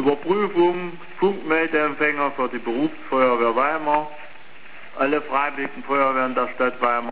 Überprüfung, Funkmeldeempfänger für die Berufsfeuerwehr Weimar, alle Freiwilligen Feuerwehren der Stadt Weimar.